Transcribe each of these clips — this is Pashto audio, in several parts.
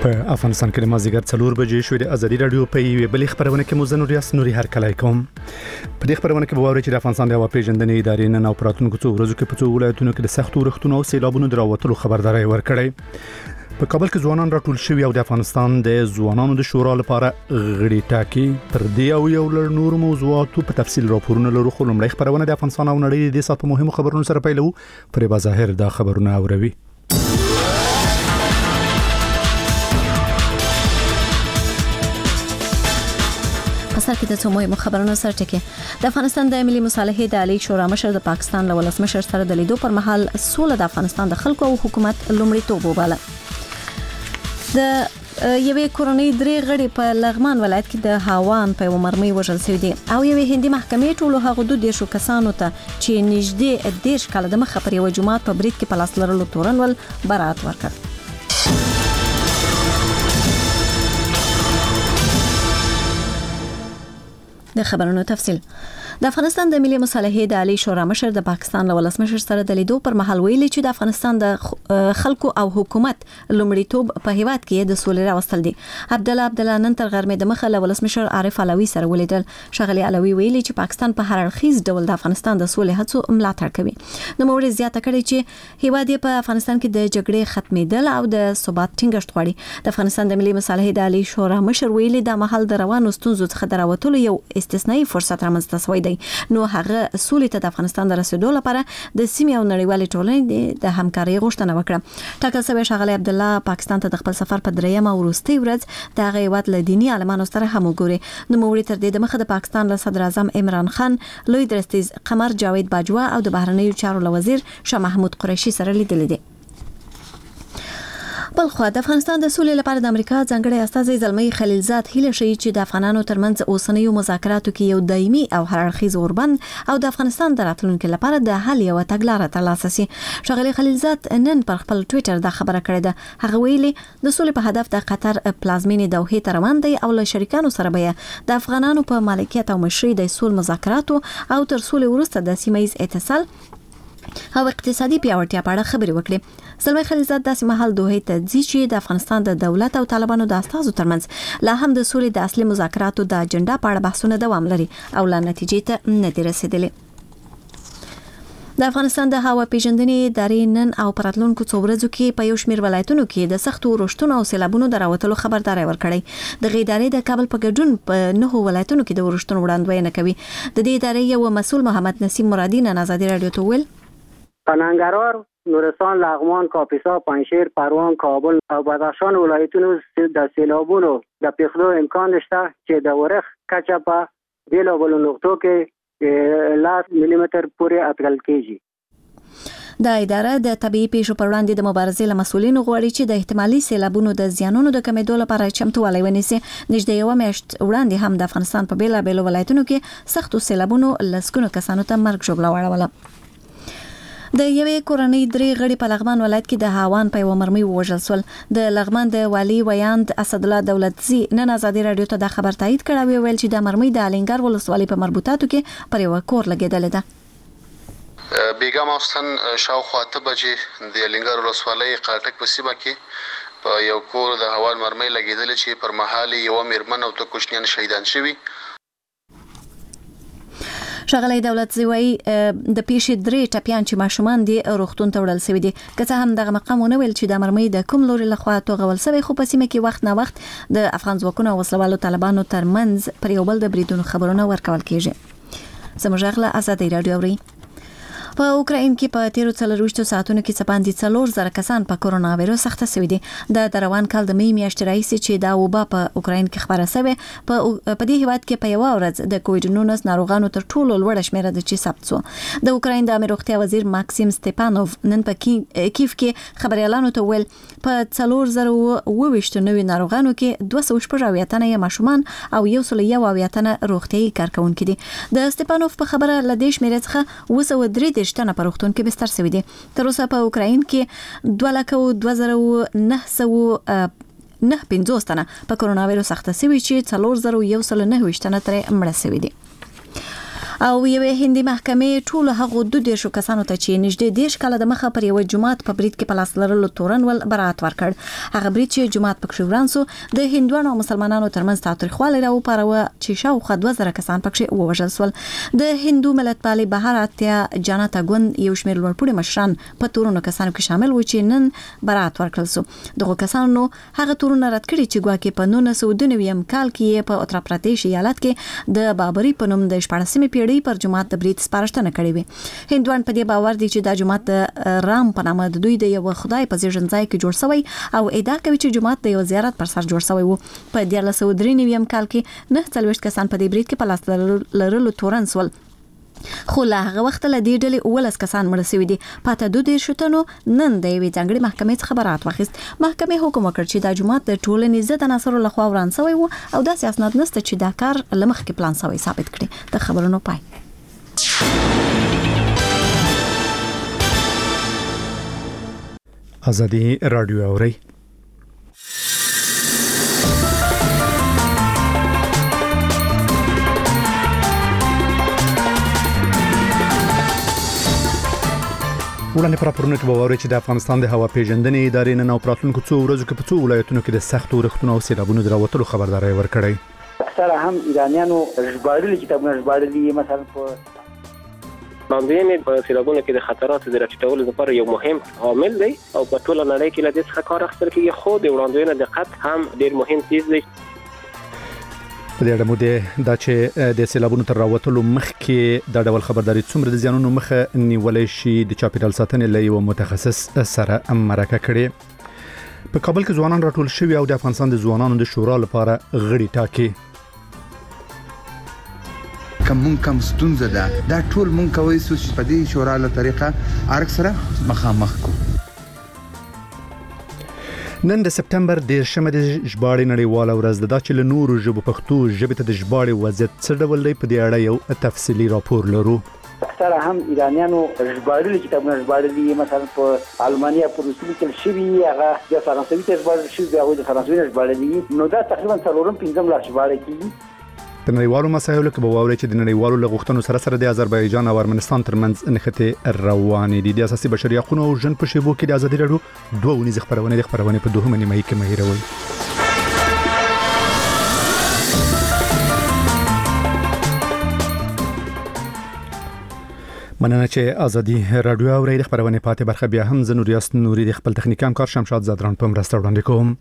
په افغانستان کې د مازیګر 4 بجې شوې د ازادي رادیو په یوه بل خبرونه کې مو ریاست نوري هر کلای کوم په دې خبرونه کې به ووري چې د افغانستان د هوا پیژندنې ادارې نن او پراتونکو څو ورځو کې په څو ولایتونو کې د سختو ورښتونو او سیلابونو دراوتلو خبرداري ورکړې. په کابل کې ځوانان راټول شوي او د افغانستان د ځوانانو د شورا لپاره غړي ټاکي. پر دې او یو لړ نور موضوعاتو په تفصیل راپورونه لرو، خو لومړی خبرونه د افغانستان او نړۍ د سات په مهمو خبرونو سره پیلو. پر بظاهر دا خبرونه اوروي. پسر کې د څومره خبرونو سره ټکی د افغانستان د ملي مصالحې د عالی شورا مشر د پاکستان له ولسمشر سره د لیدو پر مهال سوله د افغانستان د خلکو او حکومت لومړیتوب وباله. د یوې کورنۍ 3 غړي په لغمان ولایت کې د هاوان په مرمۍ وژل شوي دي او یوې هندي محکمې ټولو هغه 2 کسانو ته چې نږدې 10 کال د مخه پر یو جماعت په برید کې په لاس لرلو تورنول برات ورکړ. د خبرونو تفصیل د افغانستان د ملي مصالحې د عالی شورا مشر د پاکستان له ولسمشر سره د لیدو پر مهال ویلي چې د افغانستان د خلکو او حکومت لومړیتوب په هیواد کې د سولې راوستل دي. عبد الله نن تر غرمې د مخه له ولسمشر عارف علوي سره ولیدل. شغلي علوي ویلي چې پاکستان په هر اړخیز ډول د افغانستان د سولې هڅو ملاتړ کوي. نو موري زیاته کړي چې هیواد په افغانستان کې د جګړې ختمېدل او د ثبات ټینګښت غواړي. د افغانستان د ملي مصالحې د عالی شورا مشر ویلي د محل د روانو ستونزو څخه دراوتلو یو استثنایی فرصت رامنځته شوی دی. نو هغه سولې ته د افغانستان د رسیدو لپاره د سیمې او نړیوالې ټولنې د همکارۍ غوښتنه وکړه. ټاکل شوی شغله عبد الله پاکستان ته د خپل سفر په 3 او وروستي ورځ د هیواد له دینی عالمانو سره هم وګوري. نو موري تر دې د مخه د پاکستان له صدر اعظم عمران خان، لوی درستیز قمر جاوید باجوا او د بهرنیو چارو وزیر شاه محمود قریشي سره لیدل دي. بلخو د افغانستان د سولې لپاره د امریکا ځانګړی استازی زلمی خلیلزاد هیله شي چې د افغانانو ترمنځ اوسنیو مذاکراتو کې یو دایمي او هر اړخیز اوربند او د افغانستان د راتلونکو لپاره د حل یو تګلارې ترلاسه شي. شغلی خلیلزاد نن پر خپل ټوئیټر دا خبره کړې ده. هغه ویلي د سولې په هدف د قطر پلازمینې دوحې ته روان دی او له شریکانو سره به د افغانانو په مالکیت او مشرۍ د سول مذاکراتو او تر سولې وروسته د سیمایي اتصال او اقتصادي پیاوړتیا په اړه خبرې وکړي. زلمی خلیلزاد داسې مهال دوحې ته ځي چې د افغانستان د دولت او طالبانو د استازو ترمنځ لا هم د سولې د اصلي مذاکراتو د اجنډا په اړه بحثونه دوام لري او لا نتیجې ته نه دي رسیدلي. د افغانستان د هوا پیژندنې ادارې نن او پراتلونکو څو ورځو کې په یو شمېر ولایتونو کې د سختو ورښتونو او سیلابونو دراوتلو خبرداري ورکړې. د ادارې د کابل په ګډون په 9 ولایتونو کې د ورښتونو وړاندوینه کوي. د دې ادارې یو مسؤل محمد نسیم مرادی نن آزادی رادیو ته ویل پننگرار، نورستان، لغمان، کاپیسا، پنجشیر، پروان، کابل او بدخشان ولایتونو د سیلابونو د پیښو امکان شته چې د ورخ کچه په بیلابل نقطو کې 10 ملي متر پورې اټکل کیږي. د اداره د طبيعي پیښو پر وړاندې د مبارزې له مسولینو غواړي چې د احتمالي سیلابونو د زیانونو د کمېدو لپاره چمتووالی ونیسي. نږدې یو میاشت وړاندې هم د افغانستان په بیلابل ولایتونو کې سختو سیلابونو لسګونو کسانو ته مرګ ژوبله واړوله. د یوې کورنۍ 3 غړي په لغمان ولایت کې د هاوان په یو مرمۍ وژل شول. د لغمان د والی ویاند اسد الله دولتزی نن آزادی رادیو ته د خبر تایید کړ او ویل چې د مرمۍ د الینګار ولسوالۍ په مربوطاتو کې پر یو کور لګیدل ده. بیګا ماستن شاوخوا 8 بجې د الینګار ولسوالۍ قاټک په سیمه کې په یو کور د هاوان مرمۍ لګیدل چې پر مهال یو میرمن او 2 کوچنیان شهیدان شوي. شغلی دولت زوی د پیښې 3 ټپیان چې ماشومان دي روغتون ته وړل شوي دي. که څه هم دغه مقامونه ویل چې د مرمۍ د کوم لوري لخوا توغول شوی، خو په سیمه کې وخت نه وخت د افغان ځواکونو او وسلوالو طالبانو ترمنځ پر یو بل د بریدونو خبرونه ورکول کیږي. زموږ غږ آزادی رادیو اوري. په اوکراین کې په 13 ساعتونو کې څه باندې 4000 کسان په کورونا وایرس اخته شوي دي. د روان کال د مې میاشتې راهیسې چې دا وبا په اوکراین کې خبره شوه، په دې هیواد کې په یو ورځ د کووډ-19 ناروغانو تر ټولو لوړه شمیره د چې ثبت شو. د اوکراین د امیر روغتیا وزیر ماکسیم ستپانوف نن په کیف کې خبريالانو ته ویل په 4022 نوي ناروغانو کې 240 تنه ماشومان او 101 تنه روغتيایي کارکونکي دي. د ستپانوف په خبره لدې شمیره څخه 203 تنه په روغتون کې بستر شوي دي. تر اوسه په اوکراین کې 2,2950 تنه په کورونا وایرس اخته شوي چې 4129 تنه ترې مړه شوي دي. او یوې هندي محکمې ټول هغه 22 کسانو ته چې نږدې 10 کاله د مخه پر یو جماعت په برید کې په لاس لرلو تورن ول برات ورکړ. هغه برید چې جماعت پکښې ورانسو د هندوانو او مسلمانانو ترمنځ تاریخواله راو پاروه چې شاوخوا 2000 کسان پکښې ووژل شول. د هندو ملتپالې بهار اتیا جنتا ګوند یو شمېر لوړپوړي مشران په تورونو کسانو کې شامل و چې نن برات ورکړل شو. دغه کسانو هغه تورونه رد کړي چې ګواکې په 1992 کال کې په اتر پردیش ایالت کې د بابری په نوم د 14مې پیړۍ پر جماعت د برید سپارښتنه کړې وي. هندوان په دې باور دي چې دا جماعت د رام په نامه د دوی د یو خدای په زیږنځای کې جوړ شوی او ادعا کوي چې جماعت د یو زیارت پر سر جوړ شوی وو. په 1993 کال کې 49 کسان په دې برید کې په لاس لرلو تورن سول. خو له هغه وخت له دې ډلې 19 کسان مړه شوي دي. پاته 22 شتنو نن د یوې ځانګړې محکمې څخه برات واخیست. محکمې حکم وکړ چې دا جماعت د ټولنې ضد عناصرو لخوا وران شوی وو او داسې اسناد نشته چې دا کار له مخکې پلان شوی ثابت کړي. د خبرونو پای. ازادي رادیو اوري. وړاندې پر راپورونه کې به واورئ چې د افغانستان د هوا پیژندنې ادارې نن او په راتلونکو څو ورځو کې په څو ولایتونو کې د سختو اورښتونو او سیلابونو د راوتلو خبرداری ورکړی. اکثره هم ایرانیانو ژباړلي کتابونه ژباړلي، مثلا په وړاندوینې په سیلابونو کې د خطراتو د راټیټولو لپاره یو مهم عامل دی او په ټوله نړۍ کې له دې څخه کار اخیستل کېږي، خو د وړاندوینې دقت هم ډېر مهم چیز دی. په دې اړه مو دا چې د سیلابونو تر راوتلو مخکې دا ډول خبرداري څومره د زیانونو مخه نیولای شي د چاپیریال ساتنې له یو متخصص سره مرکه کړې. په کابل کې ځوانان راټول شوي او د افغانستان د ځوانانو د شورا لپاره غړي ټاکي. کم ستونزه ده دا ټول مونږ کوي چې په دې شورا له طریقه ارګ سره مخامخ کو. نن د سپتمبر 10مه د ژباړې نړیواله ورځ ده. دا چې له نورو ژبو پښتو ژبې ته د ژباړې وضعیت څه ډول دی په دې اړه یو تفصیلي راپور لرو. اکثره هم ایرانیانو ژباړلي کتابونه ژباړلي، مثلا په المانیا په روسي لیکل شوي، هغه د فرانسوي ته ژباړل شوي، هغه د فرانسوي ژباړلي، نو دا تقریبا 4-5 لا ژباړل کیږي. په نړیوالو مسایلو کې به واورئ چې د نړیوالو لغښتونو سره د آذربایجان او ارمنستان ترمنځ نښتې روانې دي. د اساسي بشري حقوقو او ژوند په شیبو کې د ازادي راډیو 2 ونیزه خبرونه په 2 نیمه کې مهیروي. مننه چې ازادي راډیو اوري. د خبرونه پاتې برخه بیا هم زنوریاست نوري د خپل تخنیکی همکار شمشاد زادران په مرسته وړاندې کوم.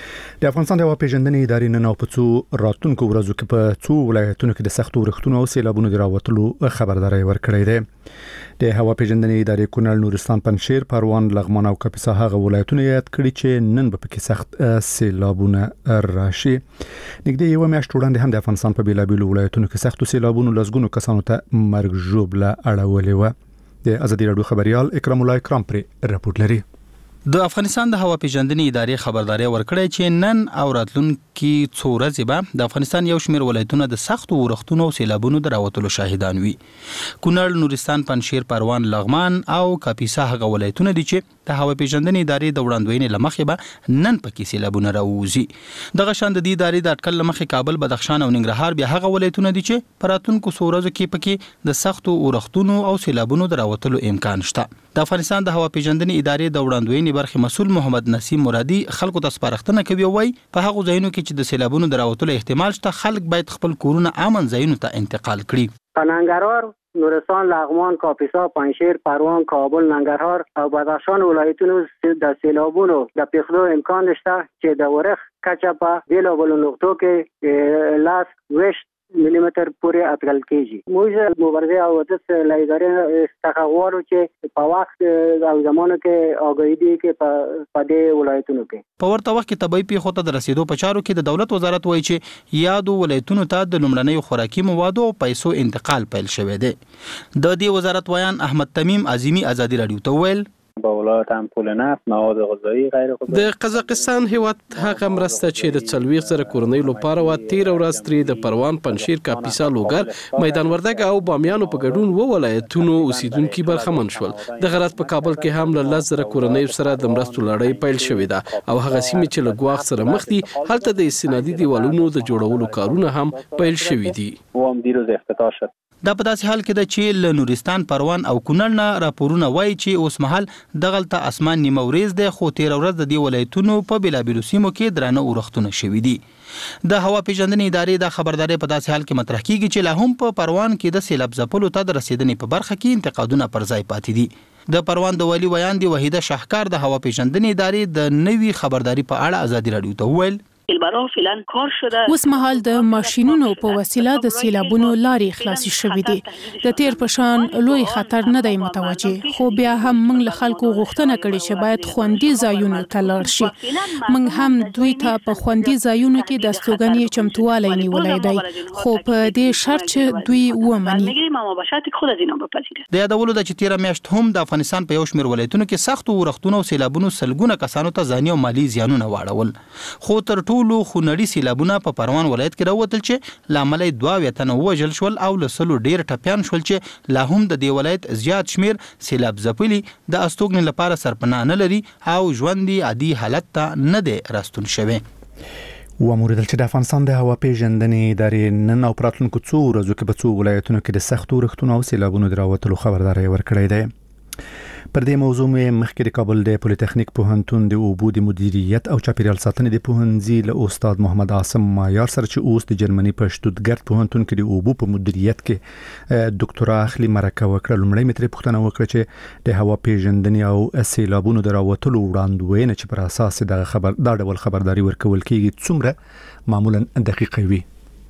د افغانستان د هوا پیژندنې ادارې نن او په څو راتلونکو ورځو کې په څو ولایتونو کې د سختو اورښتونو او سیلابونو د راوتلو خبرداری ورکړی دی. د هوا پیژندنې ادارې کونړ، نورستان، پنجشیر، پروان، لغمان او کاپیسا هغه ولایتونه یاد کړي چې نن به پکې سخت سیلابونه راشي. نږدې یو میاشت وړاندې هم د افغانستان په بیلابیلو ولایتونو کې سختو سیلابونو لسګونو کسانو ته مرګ ژوبله اړولې و. د ازادي راډیو خبريال اکرام الله اکرام پر راپور لري. د افغانستان د هوا پیژندنې ادارې خبرداري ورکړې چې نن او راتلونکي څو ورځې به د افغانستان یو شمېر ولایتونه د سختو اورښتونو او سیلابونو د راوتلو شاهدان وي. کونړ، نورستان، پنجشیر، پروان، لغمان او کاپیسا هغه ولایتونه دي چې د هوا پیژندنې ادارې د وړاندوینې لمخې به نن پکې سیلابونه راوځي. دغه شان د دې ادارې د اټکل لمخې کابل، بدخشان او ننګرهار بیا هغه ولایتونه دي چې په راتلونکو څو ورځو کې پکې د سختو اورښتونو او سیلابونو د راوتلو امکان شته. د افغانستان د هوا پیژندنې ادارې د وړاندوینې برخې مسؤل محمد نسیم مرادي خلکو ته سپارښتنه کوي وای په هغه ځایونو کې چې د سیلابونو د راوتلو احتمال شته خلک باید خپل کورونه امن ځایونو ته انتقال کړي. ننګرهار، نورستان، لغمان، کاپیسا، پنجشیر، پروان، کابل، ننګرهار او بدخشان ولایتونو د سیلابونو د پیښو امکان شته چې د ورخ کچه په بیلابل نقطو کې لاس وشت ملیمتر پورې اټکل کیږي. موږ مبارزه او د لایدارې استغوارو چې په وخت او زمانو کې آگاهی دي کې په دې ولایتونو کې په ورته وخت کې طبي پیښو ته د رسیدو په چارو کې د دولت وزارت وایي چې یادو ولایتونو ته د لومړنۍ خوراکي موادو او پیسو انتقال پیل شوی دی. د دې وزارت وایان احمد تمیم عظیمی ازادي راډیو ته ویل با ولایت هم پول نفت، مواد غذایی غیر د قزاقستان هیواد هغه مرسته چې د 40,000 کورنۍ لپاره و 13 ورځ ترې د پروان، پنجشیر، کاپیسا، لوګر، میدان وردګ او بامیانو په ګډون و ولایتونو اوسیدونکو برخمن شول. د غرض په کابل کې هم له 10,000 کورنۍ سره د مرستو لړۍ پیل شوې ده او هغه سیمې چې له ګواښ سره مخ دي هلته د استنادي دیوالونو د جوړولو کارونه هم پیل شوي دي. و هم دیروز افتتاح شد. دا په داسې حال کې ده چې له نورستان، پروان او کونړ نه راپورونه وایي چې اوس مهال دغلته اسمان نیمه وريځ دی، خو تیر ورځ د دې ولایتونو په بیلابیلو سیمو کې درانه اورښتونه شوي دي. د هوا پیژندنې ادارې د خبرداري په داسې حال کې مطرح کیږي چې لا هم په پروان کې د سیلاب ځپلو ته د رسیدنې په برخه کې انتقادونه پر ځای پاتې دي. د پروان د والی ویاندې وحیده شاهکار د هوا پیژندنې ادارې د نوي خبرداري په اړه ازادي رادیو ته وویل اوس مهال د ماشينونو په وسیله د سیلابونو لارې خلاصي شوې دي. د تیر پشان لوی خطر نه دی متوجه، خو بیا هم موږ له خلکو غوښتنه کړې چې باید خوندي ځایونو ته لاړ شي. موږ هم دوی ته په خوندي ځایونو کې د استوګنې چمتووالی نیولی دی، خو په دې شرط چې دوی ومني. د یادولو ده چې تیره میاشت هم د افغانستان په یو شمېر ولایتونو کې سختو اورښتونو او سیلابونو سلګونه کسانو ته ځاني او مالي زیانونه واړول، خو تر ټولو خونړي سیلابونه په پروان ولایت کې راوتل چې لامل 22 تنه وژل شول او له 100 ډیر ټپيان شول چې لا هم د دې ولایت زیات شمیر سیلاب ځپلي د استوګنې لپاره سرپناه نه لري او ژوندۍ عادي حالت ته نه دی راستون شوی. وموریدل چې د افغانستان د هوا پیژندنې ادارې نن او پراتلونکو څو ورځو کې په څو ولایتونو کې د سختو اورښتونو او سیلابونو د راوتلو خبرداری ورکړی دی. پر دې موضوع مخکې د کابل د پولیټیکنیک پوهنتون د اوبو د مدیریت او چاپیریال ساتنې د پوهنځي له استاد محمد عاصم مایار سره چې اوس د جرمني په شتوتګارت پوهنتون کې د اوبو په مدیریت کې ډاکټرا اخلي مرکه وکړه. لومړی متر پوښتنه وکړه چې د هوا پیژندنې او سیلابونو د راوتلو وړاندوینه چې پر اساس دا ډول خبرداري ورکول کیږي څومره معمولا دقیقه وي.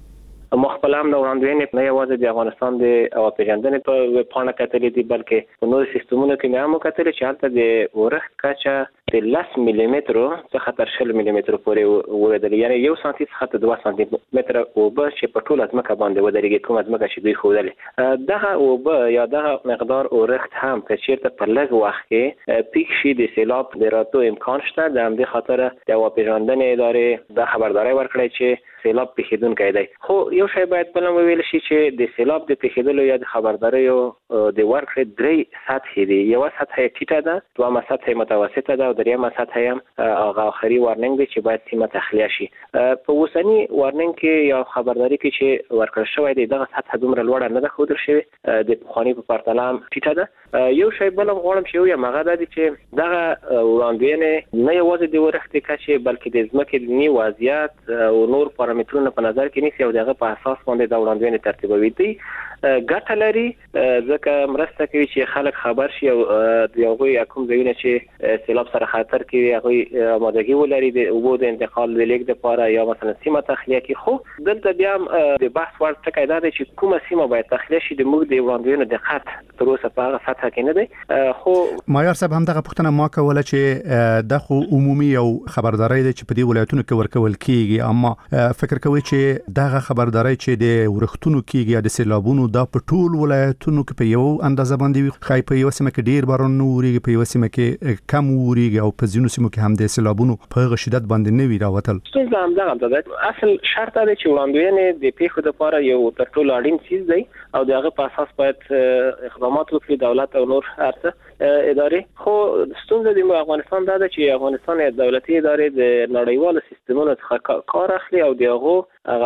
مخبل هم د وړاندوینې نه یوازې د افغانستان د هوا پیژندنې په ویب پاڼه کتلې دي، بلکې په نورو سیستمونو کې مې هم وکتلې چې هلته د اورښت کچه د 10 ملي مترو څخه تر 20 ملي مترو پورې ورسېدلې، یعنی 1 سانتي څخه تر 2 سانتي متره اوبه چې په ټوله ځمکه باندې ودرېږي، کومه ځمکه چې دوی ښودلې. دغه اوبه یا دغه مقدار اورښت هم که چېرته په لږ وخت کې پیک شي د سیلاب د راتلو امکان شته. د همدې خاطره د هوا پیژندنې ادارې دا خبرداری ورکړی چې سیلاب پیښیدونکی دی. خو یو شی باید بل هم وویل شي چې د سیلاب د پیښیدلو یا د خبرداریو د ورکړې 3 سطحې دي. یوه سطح ټیټه ده، دویمه سطح متوسطه ده او دریمه سطح هم هغه آخري وارننګ دی چې باید سیمه تخلیه شي. په اوسني وارننګ کې یا خبرداري کې چې ورکړل شوی دی دغه سطح دومره لوړه نه ده ښودل شوې، د پخواني په پرتله هم ټیټه ده. یو شی بل هم غواړم چې ووایم هغه دا دی چې دغه وړاندوینې نه یوازې د اورښت کچې بلکې د ځمکې دیني وضعیت او نور پارامترونه په نظر کې نیسي او دغه په اساس باندې د وړاندوینې ترتیبوي. دي ګټه لري ځکه مرسته کوي چې خلک خبر شي او د هغوی کوم ځایونه چې سیلاب سره خطر کوي هغوی آمادګي ولري د اوبو د انتقال د لیږد لپاره یا مثلا سیمه تخلیه کوي. خو دلته بیا هم د بحث وړ ټکی دا دی چې کومه سیمه باید تخلیه شي د موږ د وړاندوینو دقت تر اوسه په هغه سطح کې نه دی. خو مایار صاحب هم دغه پوښتنه ما کوله چې د خو عمومي او خبرداري دی چې په دې ولایتونو کې ورکول کیږي، اما فکر کوي چې دغه خبرداري چې د ورښتونو کیږي یا د سیلابونو دا په ټول ولایتونو کې په یو اندازه باندې وي، خای په یو سیمه کې ډیر باران نوريږي، په یو سیمه کې کم وريږي او په ځینو سیمو کې هم د سیلابونو په شدت باندې نه وي راوتل. څه هم دا اصل شرط دی چې وړاندوینې د پیښو لپاره یو تر ټولو اړین څیز دی او دغه په اساس باید اقدامات وکړي دولت او نور ارته ادارې. خو ستونزه د افغانستان دا ده چې افغانستان دولتي ادارې د نړیوالو سیستمونو څخه کار اخلي او دغه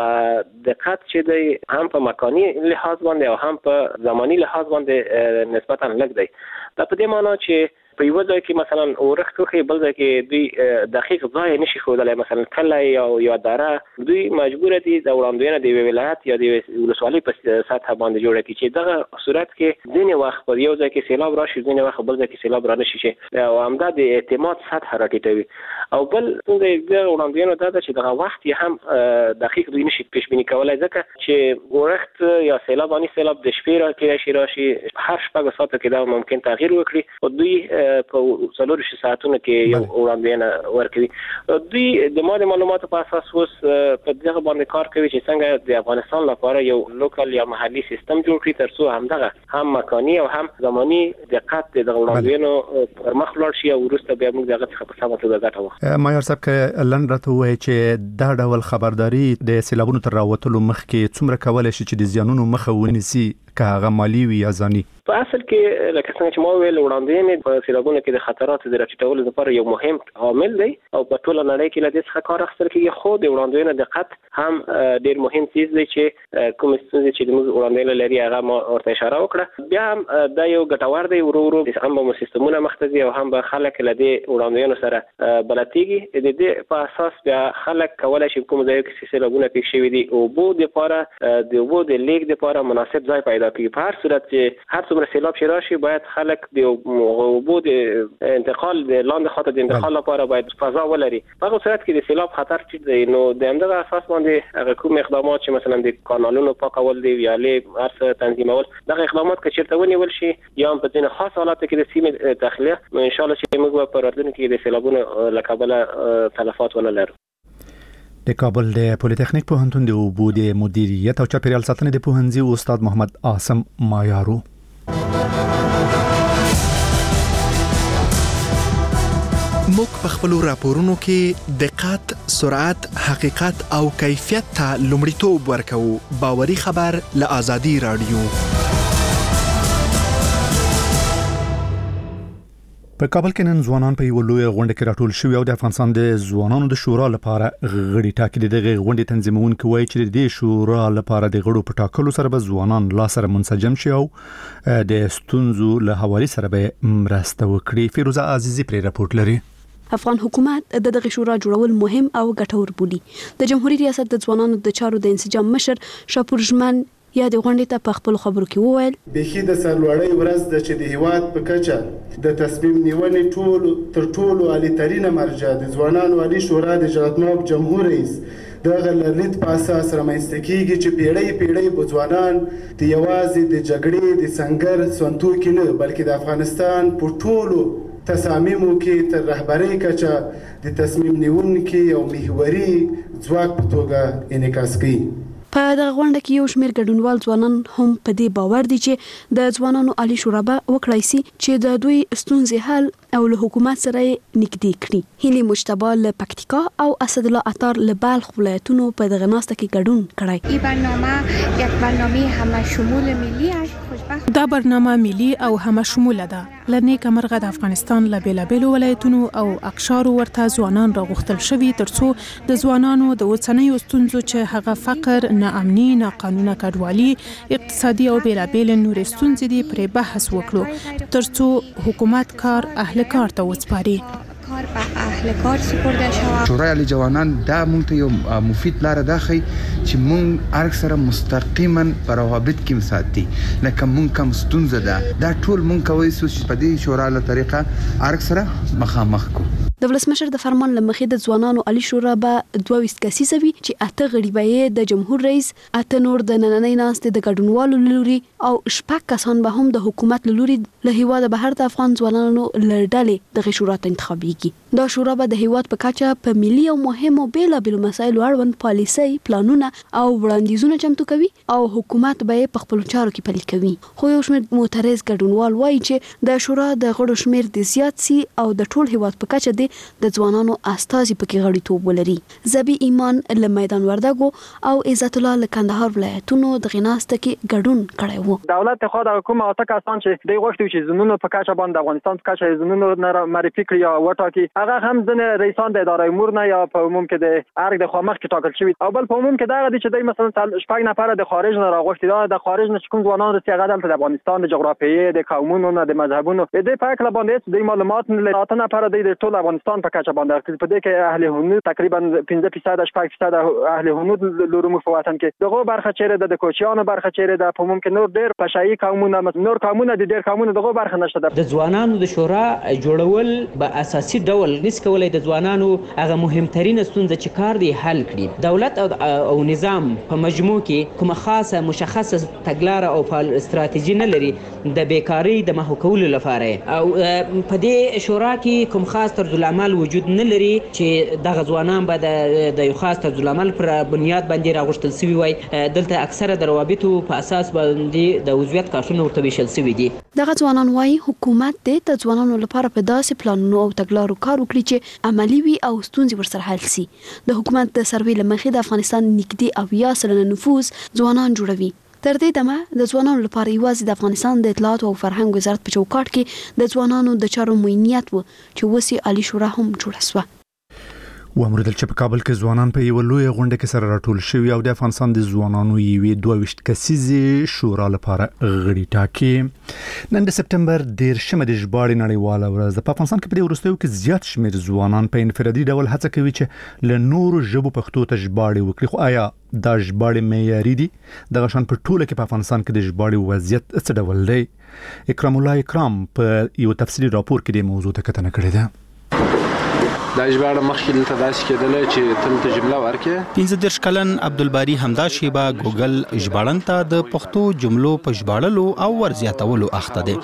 دقت چې دی هم په مکاني لحاظ باندې او هم په زماني لحاظ باندې نسبتا لږ دی. دا په دې معنی چې په یو ځای کې مثلا اورښت وخی بل ځای کې دوی دقیق ځای نشي ښودلی، مثلا کلی یا دره دوی مجبور دي د وړاندوینه د ولایت یا د ولسوالۍ په سطح باندې جوړه کړي چې دغه صورت کې ځینې وخت په یو ځای کې سیلاب راشي ځینې وخت بل ځای کې سیلاب را نشي او همدا د اعتماد سطح راټیټوي. او بل د وړاندوینه دا ده چې دغه وخت یې هم دقیق دوی نشي پیش بینی کولای ځکه چې اورښت یا سیلابانی سیلاب د شپې راکېدای راشي هر شپږ ساعته کې دا ممکن تغییر وکړي او دوی په 4 ساعتونو کې یو وړاندوینه ورکوي. دوی د معلوماتو په اساس اوس په دغه باندې کار کوي چې څنګه د افغانستان لپاره یو لوکل یا محلي سیستم جوړ کړي ترڅو همدغه هم مکاني او هم زماني دقت د وړاندوینو پر مخ لاړ شي او وروسته بیا موږ دغه څخه په سمه توګه ګټه واخلو. مایار صاحب که لنډه وایي چې دا ډول خبرداري د سیلابونو تر راوتلو مخکې څومره کولای شي چې د زیانونو مخه ونیسي که هغه مالی وي یا ځاني؟ په اصل کې لکه څنګه چې ما ویل وړاندوینې په سیلابونو کې د خطراتو د راټیټولو لپاره یو مهم عامل دی او په ټوله نړۍ کې له دې څخه کار اخیستل کېږي، خو د وړاندوینې دقت هم ډېر مهم چیز دی چې کوم ستونزې چې موږ وړاندوینه لري هغه ما ورته اشاره وکړه. بیا هم دا یو ګټور دی، ورو هم به سیستمونه مخته ځي او هم به خلک له دې وړاندوینو سره بلدېږي. د دې په اساس بیا خلک کولی شي کوم ځای کې سیلابونه پیښ شوي دي اوبو دپاره د اوبو د لیږد دپاره مناسب ځای پیدا کړي. په هر صورت چې هر څومره سیلاب چې راشي باید خلک د اوبو د انتقال د لاندې خاطر د انتقال لپاره باید فضا ولري. په هغه صورت کې د سیلاب خطر ټیټ دی، نو د همدغه اساس باندې هغه کوم اقدامات چې مثلا د کانالونو پاکول دی یا لې هر څه تنظیمول، دغه اقدامات که چیرته ونیول شي یا هم په ځینې خاص حالاتو کې د سیمې تخلیه، نو ان شاء الله چې موږ په راتلونکي کې د سیلابونو له کبله تلفات ونه لرو. د کابل د پولیټیکنیک پوهنتون د اوبو د مدیریت او چاپیریال ساتنې د پوهنځي استاد محمد عاصم مایارو. موږ په خپلو راپورونو کې دقت، سرعت، حقیقت او کیفیت ته لومړیتوب ورکوو. باوري خبر له آزادي رادیو. په کابل کې نن ځوانان په یو لوی غونډه کې راټول شوي او د افغانستان د ځوانانو د شورا لپاره غړي ټاکلي. دغه غونډې تنظیمونکي وایي چې د شورا لپاره د غړو په ټاکلو سره به ځوانان لا سره منسجم شي او د ستونزو له حوالې سره به مرسته وکړي. فیروزه عزیزی پرې راپورټ لري. افغان حکومت د دغه شورا جوړول مهم او ګټور بولي. د جمهوریت ریاست د ځوانانو د چارو د انسجام مشر شاپور ژمن یا د غونډې ته په خپل خبرو کې وویل بخي د سرلوړی ورځ د چې د هیواد په کچه د تصمیم نیونې تر ټولو عالی ترینه مرجع د ځوانانو عالی شورا د جناب جمهور رئیس د غلرنیت په اساس رامنځته کیږي چې پیړۍ به ځوانان د یوازې د جګړې د سنگر سنتو کې نه بلکې د افغانستان په ټولو تصامیمو کې تر رهبرۍ کچه د تصمیم نیونکي او محوري ځواک په توګه انعکاس کوي. په دغه غونډه کې یو شمېر ګډونوال ځوانان هم په دې باور دي چې د ځوانانو عالی شورا به وکړای شي چې د دوی ستونزې حل او له حکومت سره نږدې کړي. هیلي مجتبی له پکتیکا او اسد الله عطار له بلخ ولایتونو په دغه ناسته کې ګډون کړی. این برنامه یک برنامه همه شمول ملی است. دا برنامه ملي او همه شموله ده. لنیکه مرغه د افغانستان له بیلابیلو ولایتونو او اقشارو ورته ځوانان راغوښتل شوي ترڅو د ځوانانو د اوسنیو ستونزو چې هغه فقر، ناامني، ناقانونه کډوالي، اقتصادي او بیلابیل نورې ستونزې دي پرې بحث وکړو ترڅو حکومت کار اهل کار ته وسپاري. کار به اهل کار سپرده شود. شورای عالی جوانان دا مونږ ته یو مفید لار ده چې مونږ ارګ سره مستقیما په روابط کې مساتي لکه مونږ کوم ستونزه ده دا ټول مونږ کوي چې په دې شورا له طریقه ارګ سره مخامخ کو. د ولسمشر د فرمان لمخې د ځوانانو عالی شورا به 22 کسیزه وي چې 8 غړي به د جمهور رئیس، 8 نور د نننۍ ناستې د ګډونوالو لوري او 6 کسان به هم د حکومت لوري له هیواد بهر د افغان ځوانانو لړډلې د شورا ته انتخابيږي. دا شورا به د هیواد په کچه په ملي او مهمو بیلابیلو مسایلو اړوند پالیسي، پلانونه او وړاندیزونه چمتو کوي او حکومت به په خپل چارو کې پلي کوي. خو یو شمېر معترض ګډونوال وایي چې د شورا د غړو شمېر د زیات سي او د ټول هیواد په کچه د ځوانانو استازي پکې غړیتوب ولري. زبی ایمان له میدان وردګو او عزت الله له کندهار ولایتونو د غناسته کې ګډون کړی وو. دولت خو د حکومت اته کسان چې د غوښتي چې زمونږ په کچه باندې افغانستان په کچه زمونږ نه معرفي کړی او وټاکي هغه هم ځنه رئیسان د ادارې امور نه یا په عموم کې د ارګ د خامخ کې ټاکل شوی او بل په عموم کې دا غدي چې د مثلا شپږ نفر د خارج نه راغوښتي د خارج نه کوم ځوانان رسي هغه د افغانستان د جغرافیې د قومونو نه د مذهبونو د پاک له باندې د معلومات نه اتنه نفر د ټول افغانستان په کچه باندې په دې کې اهل هنود تقریبا 15% 8% اهل هنود لورمو په وطن کې دغه برخه چیرې د کوچیانو برخه چیرې د په ممکن نور ډېر پشایي قومونه نور قومونه د ډېر قومونه دغه برخه نشته. د ځوانانو د شورا جوړول به اساسي ډول نس کولای د ځوانانو هغه مهمترین ستونزه چې کار دی حل کړي. دولت او نظام په مجموع کې کومه خاصه مشخصه تګلاره او استراتیژي نه لري د بیکاری د محو کولو لپاره او په دې شورا کې کوم خاص طرزالعمل وجود نه لري چې دغه ځوانان به د یو خاص طرزالعمل پر بنیاد باندې راغوښتل شوي وای. دلته اکثره د روابطو په اساس باندې د عضویت کارتونه ورته ویشل شوي دي. دغه ځوانان وایي حکومت د ځوانانو لپاره په داسې پلانونو او تګلارو کار وکړي چې عملي وي او ستونزې ورسره حل شي. د حکومت د سروې له مخې د افغانستان نږدې 80% نفوس ځوانان جوړوي تر دې دمه د ځوانانو لپاره یوازې د افغانستان د اطلاعات او فرهنګ وزارت په چوکاټ کې د ځوانانو د چارو معینیت و چې وسی علی شورا هم جوړه شوه. وامر د کابل کې ځوانان په یو لوی غونډه کې سره راټول شوي او د افغانستان د ځوانانو یوې 22 کسیزه شورا لپاره غړي ټاکي. نن د سپتمبر 10 د ژباړې نړیواله ورځ په افغانستان کې په دې وروستیو کې زیات شمېر ځوانان په انفرادي ډول هڅه کوي چې له نورو ژبو پښتو ته ژباړې وکړي. خو آیا دا ژباړې معیاري دي؟ دغه شان په ټوله کې په افغانستان کې د ژباړې وضعیت څه ډول دی؟ اکرام الله اکرام په یو تفصیلي راپور کې د موضوع ته کتنه کړې ده. دا ژباړه مخکې دلته داسې کېدله چې تل جمله ورکې 15 کلن عبدالباری همدا شیبه ګوګل ژباړن ته د پښتو جملو په ژباړلو او ورزیاتولو اخته دی.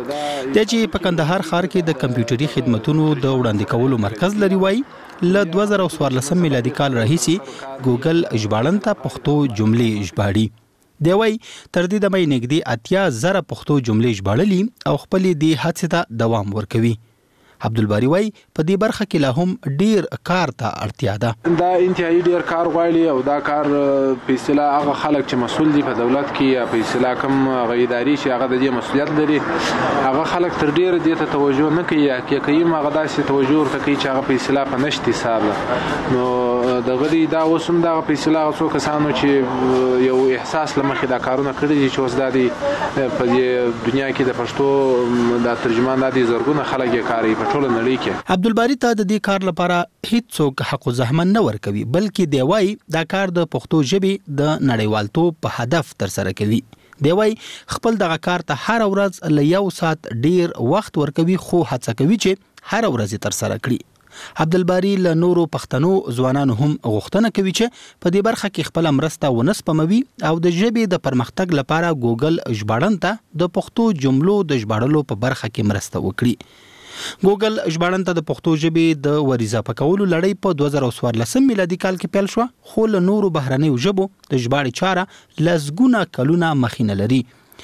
د چې په کندهار ښار کې د کمپیوټري خدماتونو د وړاندې کولو مرکز لري. وای ل 2014 میلادي کال راهیسې ګوګل ژباړن ته پښتو جملې ژباړي. دی وای تر دې د مې نږدې 80,000 پښتو جملې ژباړلي او خپل دې هڅې ته دوام ورکوي. عبدالباری وای په دې برخه کې لا هم ډیر کار ته اړتیا ده. دا انتهایی ډیر کار غواړي او دا کار په اصطلاح هغه خلک چې مسؤل دي په دولت کې یا په اصطلاح کوم غیداری چې هغه د دې مسؤلیت لري هغه خلک تر ډیر دې ته توجه نه کوي یا کوي هغه داسې توجه ورته کوي چې هغه په اصطلاح په نشتی حساب نو د غدي دا وسوم دا په اصطلاح څو کسانو چې یو احساس لمخې دا کارونه کړی دي چې اوس د دې په دنیا کې د پښتو د ترجمان د زرګونه خلک یې کاری عبدالباری ته د دې کار لپاره هیڅ څوک حق زحمت نه ورکوي بلکې دی وای دا کار د پښتو ژبې د نړیوالتوب په هدف تر سره کوي. دی وای خپل دغه کار ته هر ورځ ل 1 ساعت ډیر وخت ورکوي خو هڅه کوي چې هر ورځ تر سره کړي. عبدالباری له نورو پښتنو ځوانانو هم غوښتنه کوي چې په دې برخه کې خپل مرسته ونسپموي او د ژبې د پرمختګ لپاره ګوګل ژباړن ته د پښتو جملو د ژباړلو په برخه کې مرسته وکړي. ګوګل ژباړن ته د پښتو ژبې د ورزاپه کولو لړۍ په 2014 میلادي کال کې پیل شو خو له نورو بهرنیو ژبو د ژباړې چاره لزګونه کلونه مخینه لري.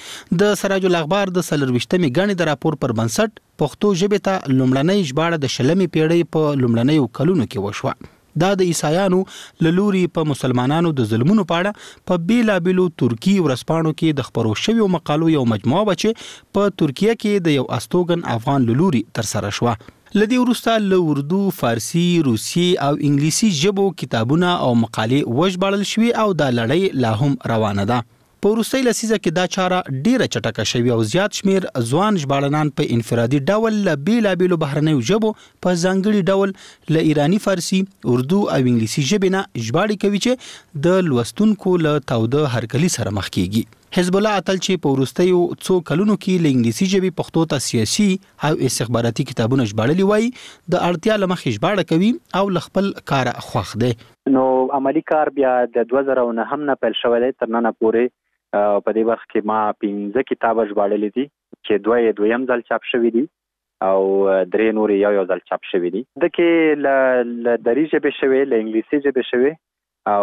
د سراج الاخبار د 24مې غنې د راپور پر بنسټ پښتو ژبې ته لومړنۍ ژباړه د 20مې پیړۍ په لومړنیو کلونو کې وشوه. دا د عیسایانو له لوري په مسلمانانو د ظلمونو په اړه په بیلابیلو ترکی ورځپاڼو کې د خبرو شویو مقالو یو مجموعه بچي په ترکیه کې د یو استوګن افغان له لوري تر سره شوه. لدی ورسته له اردو، فارسی، روسي او انګلیسي ژبو کتابونه او مقالې وژباړل شوي او دا لړۍ لا هم روانه ده. په وروستۍ لسیزه کې دا چاره ډیره چټکه شوې او زیات شمیر ځوان ژباړنان په انفرادي ډول له بیلابیلو بهرنیو ژبو په ځانګړي ډول له ایرانی فارسی، اردو او انګلیسي ژبې نه ژباړې کوي چې د لوستونکو له تاوده هرکلي سره مخ کیږي. حزب الله اتل چې په وروستیو څو کلونو کې له انګلیسي ژبې پښتو ته سیاسي او استخباراتي کتابونه ژباړلي وای د اړتیا لمخې ژباړه کوي او ل خپل کار خوښ دی. نو عملی کار بیا د 2009 نه پیل شوی دی تر نن پورې په دې وخت کې ما 15 کتابه ژباړلې دي چې دویم ځل چاپ شوي دي او درې نور یو ځل چاپ شوي دي. د کې ل دری ژبې شوي ل انګلیسي ژبې شوي او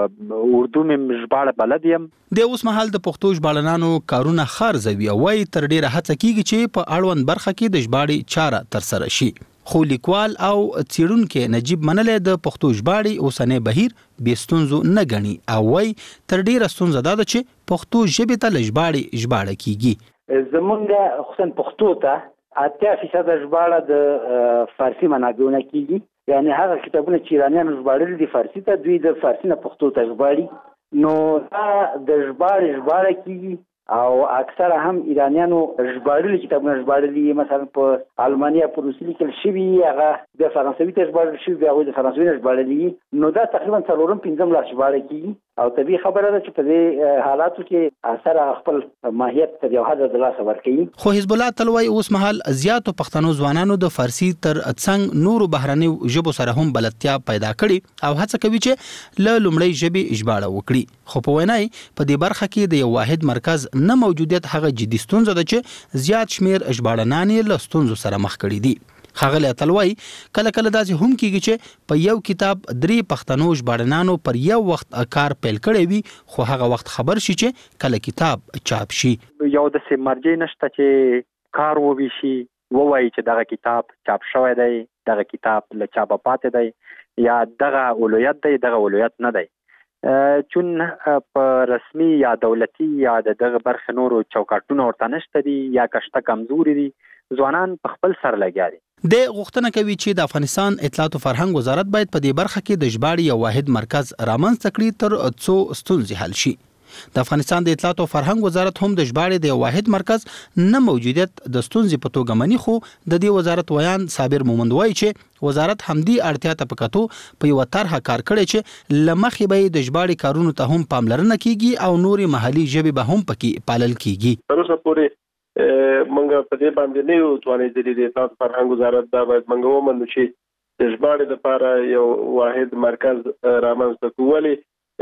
اردو مې ژباړه بلد یم. د اوس مهال د پښتو ژباړنانو کارونه خارزوي او وای تر ډیره هڅه کیږي چې په اړوند برخه کې د ژباړې چاره تر سره شي. خو لیکوال او څېړونکو نجیب منلې د پښتو ژباړې اوسنۍ بهیر بې ستونزو نه ګڼي او وای تر ډیره ستونزه ده چې پښتو ژبې ته ژباړه کیږي. زمونږ خصوصا پښتو ته 80% ژباړه د فارسی منابعو نه کیږي. یعنی هغه کتابونه چې ایرانیانو ژباړلي دي فارسی ته دوی د فارسی نه پښتو ته ژباړي نو دا د ژباړه کیږي او اکثره هم ایرانیانو ژباړلي کتابونه ژباړلي مثلا په المانیا په روسي لیکل شوي هغه د فرانسوي ته ژباړل شوي بیا د فرانسوي نه ژباړلي نو دا تقریبا 4-5 لا ژباړه کیږي او طبيعي خبره ده چې په دې حالاتو کې اثر خپل ماهیت تر یو حد د لاس ورکوي. خو حزب الله تلوي اوس مهال زیاتو پښتنو ځوانانو د فارسی تر څنګ نورو بهرنیو ژبو سره هم بلدتیا پیدا کړي او هڅه کوي چې له لومړی ژبې ژباړه وکړي. خو په وینای په دې برخه کې د یو واحد مرکز نه موجودیت هغه جدي ستونزه ده چې زیات شمیر ژباړنان له ستونزو سره مخ کړي دي. خغل اتلوي کله کله داسې هم کیږي چې په یو کتاب 3 پښتنو ژباړنانو پر یو وخت کار پیل کړی وي خو هغه وخت خبر شي چې کله کتاب چاپ شي. یو د سیمرجی نشته چې کار ووي شي ووایي چې دغه کتاب چاپ شوی دی دغه کتاب له چاپه پاتې دی یا دغه اولویت دی دغه اولویت نه دی. چون په رسمي یا دولتي یا دغه برخه نورو چوکاټونو ورته نشته دي یا کشته کمزوري دي، ځوانان په خپل سر لګیا دي. د غوښتنه کوي چې د افغانستان اطلاعات او فرهنګ وزارت باید په دې برخه کې د ژباړې یو واحد مرکز رامنځته کړي تر څو ستونزې حل شي. د افغانستان د اطلاعات او فرهنګ وزارت هم د ژباړې د یو واحد مرکز نه موجودیت د ستونزې په توګه مني، خو د دې وزارت ویان صابر مومند وایي چې وزارت همدې اړتیا ته په کتو په یو طرحه کار کړی چې لمخې به د ژباړې کارونو ته هم پاملرنه کیږي او نورې محلي ژبې به هم پکې پالل کیږي. تر اوسه پورې منګه په دې باندې نه یو توانې د اطلاعات فرهنګ وزارت دا باید منګه ومنو چې د ژباړې لپاره یو واحد مرکز رامنځته کولې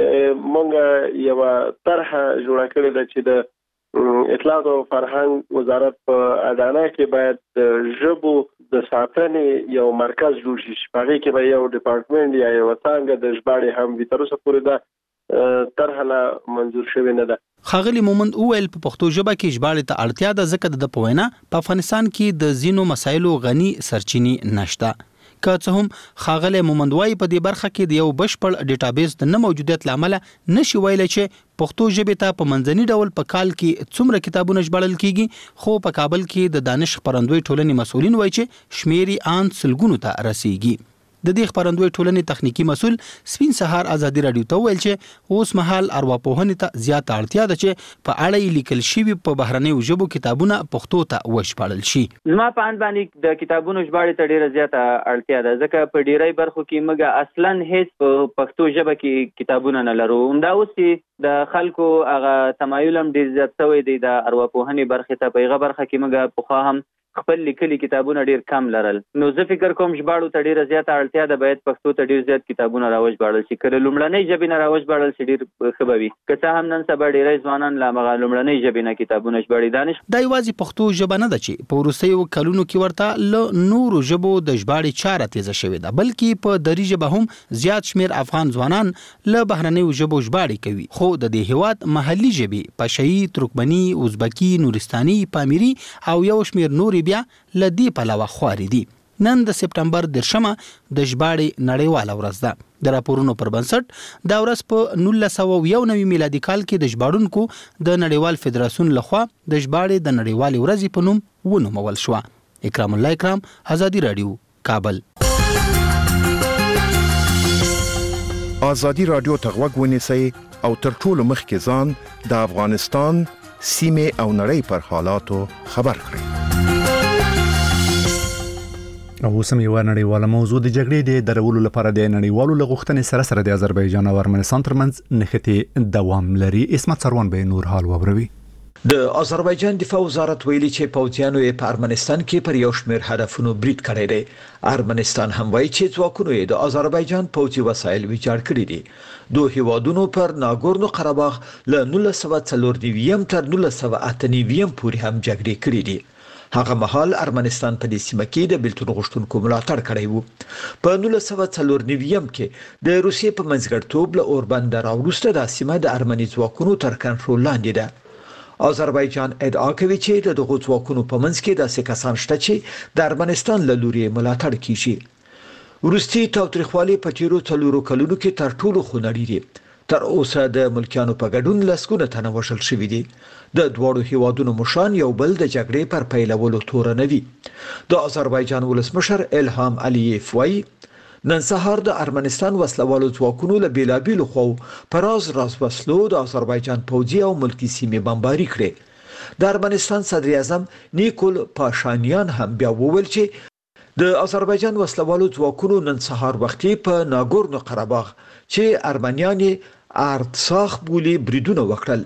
منګه یو طرحه جوړه کړې ده چې د اطلاعات او فرهنګ وزارت په اډانه کې باید د ژبو د ساتنې یو مرکز جوړ شي، هغه کې به یو ډپارټمنټ یا یو څنګه د ژباړې هم وي. تر اوسه پورې دا طرحه منظور شوی نه ده. ښاغلي مومند وویل په پښتو ژبه کې ژباړې ته اړتیا ده ځکه د پوهنه په افغانستان کې د ځینو مسایلو غني سرچینې نشته. که څه هم ښاغلي مومند وایي په دې برخه کې د یو بشپړ ډیټابیس د نه موجودیت لامل نشي ویلی چې پښتو ژبې ته په منځني ډول په کال کې څومره کتابونه ژباړل کیږي، خو په کابل کې د دانش خپرندوی ټولنې مسؤلین وایي چې شمیرې ان سلګونو ته رسیږي. د دې خبرندوی ټولنې تخنیکی مسؤل سپین سهار ازادي رادیو ته ویل چې اوس مهال ارواپوهنې ته زیاته اړتیا ده چې په اړه لیکل شوی په بهرنیو ژبو کتابونه پښتو ته وژباړل شي. زما په اند باندې د کتابونو ژباړې ته ډیره زیاته اړتیا ده ځکه په ډیری برخو کې موږ اصلا هیڅ په پښتو ژبه کې کتابونه نه لرو. دا اوس د خلکو هغه تمایل هم ډیر زیات شوی دی د ارواپوهنې برخه ته. په هغه برخه کې موږ په خوا هم خپل لیکلي کتابونه ډیر کم لرل. نو زه فکر کوم ژباړو ته ډیره زیاته اړتیا ده، باید پښتو ته ډیر زیات کتابونه راوژباړل شي. کله لومړنۍ ژبې نه راوژباړل شي ډیر ښه به وي، که څه هم نن سبا ډیری ځوانان لا مغه لومړنۍ ژبې نه کتابونه ژباړي. دانش دا یوازې پښتو ژبه نه ده چې په وروستیو کلونو کې ورته له نورو ژبو د ژباړې چاره تیزه شوې ده، بلکې په دري ژبه هم زیات شمیر افغان ځوانان له بهرنیو ژبو ژباړې کوي. خو د دې هیواد محلي ژبې پشهي، ترکمني، ازبکي، نورستاني، پامیري او یو شمیر نورې بیا له دې پلوه خواري دي. نن د سپټمبر 10 د ژباړې نړیواله ورځ ده. د راپورونو پر بنسټ دا ورځ په 1991 میلادي کال کې د ژباړونکو د نړیوال فدراسیون لخوا د ژباړې د نړیوالې ورځې په نوم ونومول شوه. اکرام الله اکرام، ازادي رادیو، کابل. ازادي رادیو ته غوږ ونیسئ او تر ټولو مخکې ځان د افغانستان سیمه او نړۍ پر حالاتو خبر کړئ. او سم یو نړیواله موضوع د جګړې د درولو لپاره د نړیوالو لغښتنې سره د آذربایجان او ارمنستان ترمنځ نښتې دوام لري. اسمت سروان به نور حال وبروي. د آذربایجان دفاع وزارت ویلي چې پوځیانو یې په ارمنستان کې پر یو شمېر هدفونو برید کړی دی. ارمنستان هم وایي چې ځواکونو یې د آذربایجان پوځي وسایل ویجاړ کړي دي. دوه هیوادونو پر ناګورنو قرهباغ له 1994 تر 1998 پورې هم جګړې کړې دي. هغه مهال ارمنستان په دې سیمه کې د بیلتون غوښتونکو ملاتړ کړی وو. په 1994 کې د روسیې په منځګړیتوب له اوربندر وروسته د سیمه د ارمني ځواکونو تر کنټرول لاندې ده. آذربایجان ادعا کوي چې د دغو ځواکونو په منځ کې داسې کسان شته چې د ارمنستان له لوري ملاتړ کیږي. وروستي تاوتریخوالي په تیرو 4 کلونو کې تر ټولو خونړي دي. تر اوسه د ملکیانو په ګډون لسګونه تنه وژل شوي دي. د دواړو هیوادونو مشران یو بل د جګړې پر پیلولو تورنوي. د آذربایجان ولسمشر الهام علیف وایي نن سهار د ارمنستان وسلوالو ځواکونو له بیلابیلو خوا پر راز وسلو د آذربایجان پوځي او ملکی سیمې بمباري کړې. د ارمنستان صدر اعظم نیکول پاشانیان هم بیا وویل چې د آذربایجان وسلوالو ځواکونو نن سهار وختي په ناګورنو قرهباغ چې ارمنیان ارتساخ بولی بریدونه وکړل.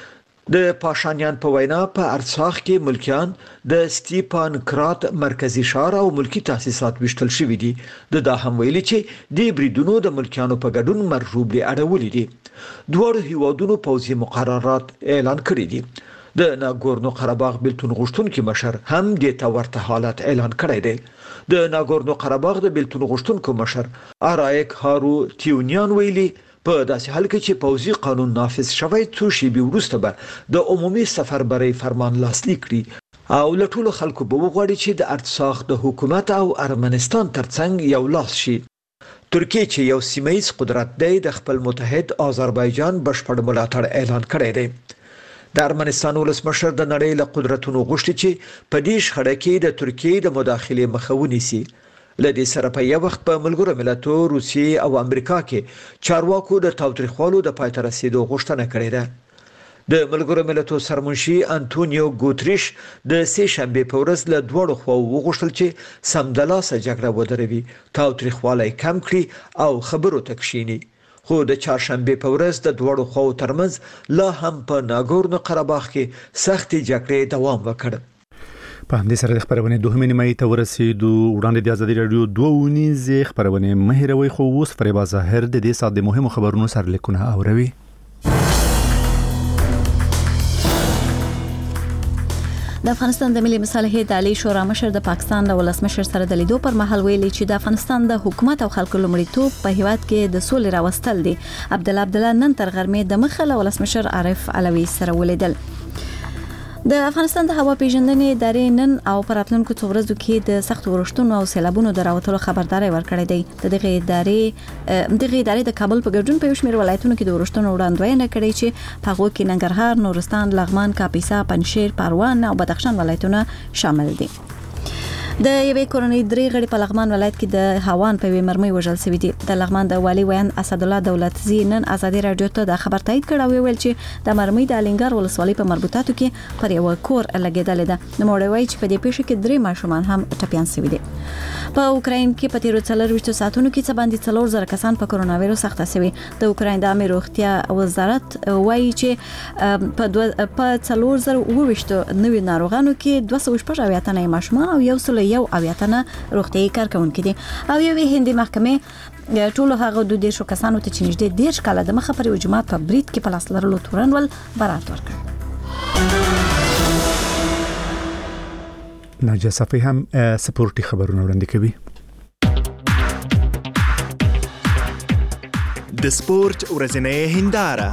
د پاشانیان په وینا په ارتساخ کې ملکیان د سټیپان کرات مرکزی ښار او ملکی تاسیسات وشتل شوي دي. دا هم ویلي چې د بریدونو د ملکیانو په ګډون مرغوب اړولې دي. دوه هیوادونو پوځي مقررات اعلان کړي دي. د ناګورنو قرهباغ بیلتون غوښتونکي مشر هم د تورته حالت اعلان کړی دی. د ناګورنو قرهباغ د بیلتون غوښتونکو مشر آرایک هارو تیونیان ویلي په داسې حال کې چې پوځي قانون نافذ شوی څو شېبې وروسته به د عمومي سفربرۍ فرمان لاسلیک کړي او له ټولو خلکو به وغواړي چې د ارتساخ د حکومت او ارمنستان ترڅنګ یو لاس شي. ترکیه چې یو سیمه‌ایز قدرت دی د خپل متحد آذربایجان بشپړ ملاتړ اعلان کړی دی. د ارمنستان ولسمشر د نړۍ له قدرتونو غوښتي چې په دې شخړه کې د ترکیه د مداخلې مخه ونیسي. لدې سره په یو وخت په ملګرو ملتونو روسیې او امریکا کې چارواکو د تاوتریخوالو د پای ته رسیدو غوښتنه کړې ده. د ملګرو ملتونو سرمنشي انټونیو ګوتریش د سه شنبه په ورځ له دوړو خواو وغوښتل چې سمدلاسه جګړه ودروي، تاوتریخوالی کم کړي او خبرو ته کښیني. خو د چهارشنبه په ورځ د دوړو خواو ترمنځ لا هم په ناګورنو قرهباغ کې سختي جګړې دوام وکړ. په همدې سره د خبرونې دوهمې نیمایي ته ورسېدو. وړاندې د ازادي راډیو 2 خبرونه مهیروي، خو اوس فریبا ظاهر د دې سات د مهمو خبرونو سرلیکونه اوروي. د افغانستان د ملي مصالحې د عالی شورا مشر د پاکستان د ولسمشر سره د لیدو پر مهال ویلي چې د افغانستان د حکومت او خلکو لومړیتوب په هیواد کې د سولې راوستل دي. عبدالله نن تر غرمې د مخه له ولسمشر عارف علوي سره ولیدل. د افغانستان د هوا پیژندنې ادارې نن او پر راتلونکو څو ورځو کې د سخت ورښتونو او سیلابونو د راوتلو خبرداري ورکړې ده. دغه ادارې د کابل په ګډون په یو شمېر ولایتونو کې د ورښتونو وړاندوینه کړې چې په هغو کې ننګرهار، نورستان، لغمان، کاپیسا، پنجشیر، پروان او بدخشان ولایتونه شامل دي. د یوې کورنۍ 3 غړي په لغمان ولایت کې د هوان په مرمۍ وژل شوي دي. د لغمان د والي ویان اسد الله دولتزی نن ازادي راډیو ته د خبر تایید کړ او ویل چې د مرمۍ د الینګار ولسوالۍ په مربوطاتو کې پر یو کور لګیدل ده. نو موږ وایي چې په دې پیښه کې 3 ماشومان هم ټپيان شوي دي. په اوکراین کې په تیرو 24 ساعتونو کې څه باندې 4000 کسان په کرونا وایروس اخته شوي. د اوکراین د عامه روغتیا وزارت وایي چې په 4020 نوي ناروغانو کې 280 تنه ماشومان او 101 تنه روغتيایي کارکونکي دي. او یوې هندي محکمې ټول هغه 210 کسانو ته چې نږدې 10 کاله د مخه پر جماعت په بریټ کې په لاس لرلو تورنول برات ورکړ. ناجیه صفی هم سپورتي خبرونه وړاندې کوي. د سپورت ورځنۍ هنداره.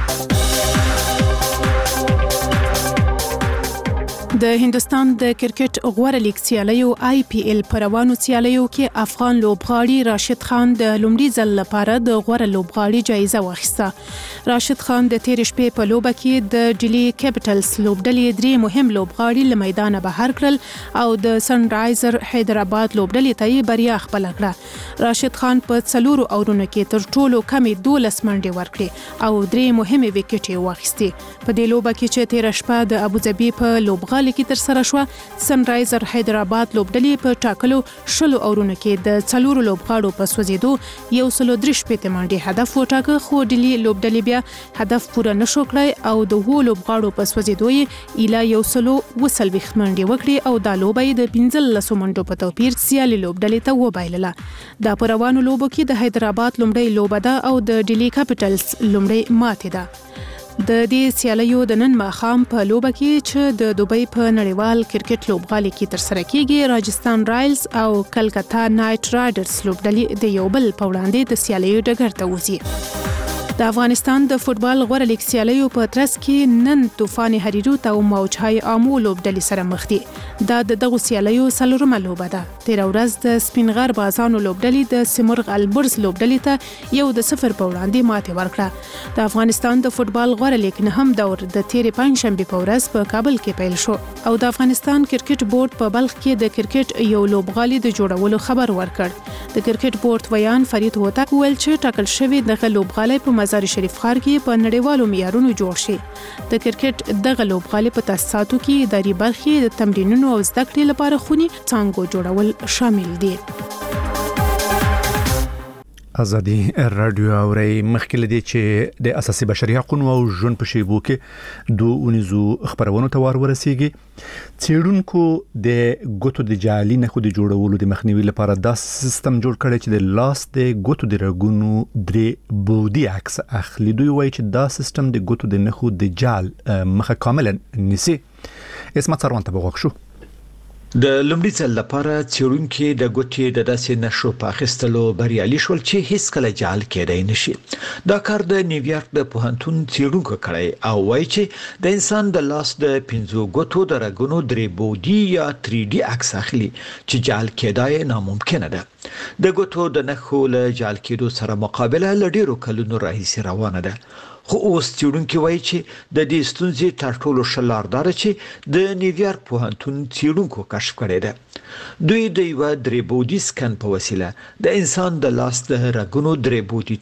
د هندستان د کرکټ غوړه لیګ سیالیو IPL پروانو سیالیو کې افغان لوبغاړي راشد خان د لومړي ځل لپاره د غوړه لوبغاړي جایزه واخیسته. راشد خان د تیر شپې په لوبه کې د ډیلی کیپټلز لوبډلې 3 مهم لوبغاړي له میدانه بهر کړل او د سن رایزر حیدرآباد لوبډلې ته بریا خپل کړه. راشد خان په 4 اورونو کې تر ټولو کمې 12 منډې ورکړې او 3 مهمه وکټې واخیستې. په دې لوبه کې چې تیر شپه د ابوظبي په لوبغالي کې تر سره شو، سن رایزر حیدرآباد لوبډلې په ټاکلو 10 اورونو کې د 4 لوبغاړو په سوځېدو 133 منډې هدف وټاکه، خو ډیلی لوبډلې بیا هدف پوره نشو کړی او د 2 لوبغاړو په سوځېدو یې اله 120 منډې وکړې او دا لوبه یې د 15 منډو په توپیر سیالي لوبډلې ته وبایلله. دا په روانو لوبو کې د حیدرآباد لومړی لوبه ده او د ډیلی کیپټلز لومړی ماتې ده. د دې سیالیو د نن ماښام په لوبه کې چې د دوبۍ په نړیوال کرکټ لوبغالي کې تر سره کیږي، راجستان رایلز او کلکتا نایټ رایډرز لوبډلې د یو بل په وړاندې د سیالیو ډګر ته وځي. د افغانستان د فوتبال غوړه لیګ سیالیو په ترڅ کې نن طوفان هریروت او موجهای آمو لوبډلې سره مخ دي. دا د دغه سیالیو څلورمه لوبه ده. تیر ورځ د سپینغر بازانو لوبډلې د سیمرغ البرز لوبډلې ته 1-0 په وړاندې ماتې ورکړه. د افغانستان د فوتبال غوړه لیګ نه هم دور د تیر پنځشنبه په ورځ په کابل کې پیل شو او د افغانستان کرکټ بورډ په بلخ کې د کرکټ یو لوبغالي د جوړولو خبر ورکړ. د کرکټ بورډ ویان فرید هوتک ویل چې ټاکل شوی دغه لوبغالي په مزار شریف ښار کې په نړیوالو معیارونو جوړ شي. د کرکټ دغه لوبغالي په تاسیساتو کې اداري برخې د تمرینونو او زده کړې لپاره خوني څانګو جوړول شامل دي. ازادي رادیو اوري مخکې لدی چې د اساسي بشري حقوقو او ژوند په شیبو کې 2 خبرونو ته ورسیږي. څېړونکو د ګوتو د جعلي نښو د جوړولو د مخنیوي لپاره دا سیستم جوړ کړی چې د لاس د ګوتو د رګونو درې بودی عکس اخلي. دوی وایي چې دا سیستم د ګوتو د نښو د جعل مخه کاملا نسی. اسمت سروان ته بغوښ شو. د لومړي ځل لپاره څېړونکي د ګوتې د داسې نشو په اخیستلو بریالي شول چې هیڅ کله جعل کېدای نشي. دا کار د نیویارک د پوهنتون څېړونکو کړی او وایي چې د انسان د لاس د 5 ګوتو د رګونو 3 بودی یا 3D عکس اخلي چې جعل کېدای ناممکنه ده. د ګوتو د نښو له جعل کېدو سره مقابله له ډیرو کلونو راهیسې روانه ده. خو اوس څېړونکي وایي چې د دې ستونزې تر ټولو ښه لار دا ده چې د نیویارک پوهنتون څېړونکو کشف کړې ده. دوی د یوه 3 بودی سکن په وسیله د انسان د لاس د رګونو 3 بودی